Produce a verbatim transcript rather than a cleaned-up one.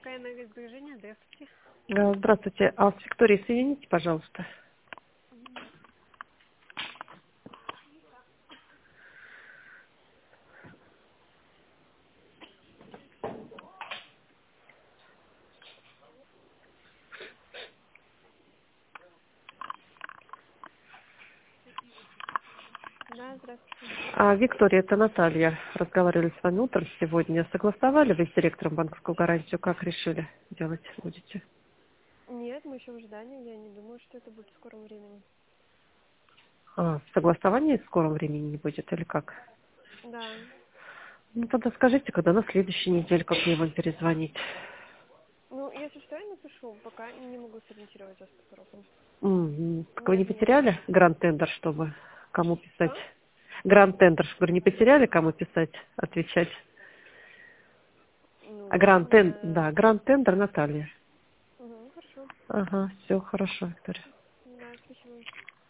Каиновец движение, здравствуйте. Э, Здравствуйте. А с Викторией соедините, пожалуйста. Да, здравствуйте. А, Виктория, это Наталья. Разговаривали с вами утром сегодня. Согласовали вы с директором банковскую гарантию? Как решили делать будете? Нет, мы еще в ожидании. Я не думаю, что это будет в скором времени. А, согласование в скором времени не будет или как? Да. Ну, тогда скажите, когда на следующей неделе, как мне вам перезвонить? Ну, если что, я напишу. Пока не могу сориентировать вас по срокам. М, Так вы не Нет, нет. потеряли гранд-тендер, чтобы кому писать? Что? Гранд-тендер, говорю, не потеряли, кому писать, отвечать? Ну, А нет, гранд-тендер, мне... да, гранд-тендер Наталья. Угу, хорошо. Ага, все хорошо, Виктория. Да, спасибо.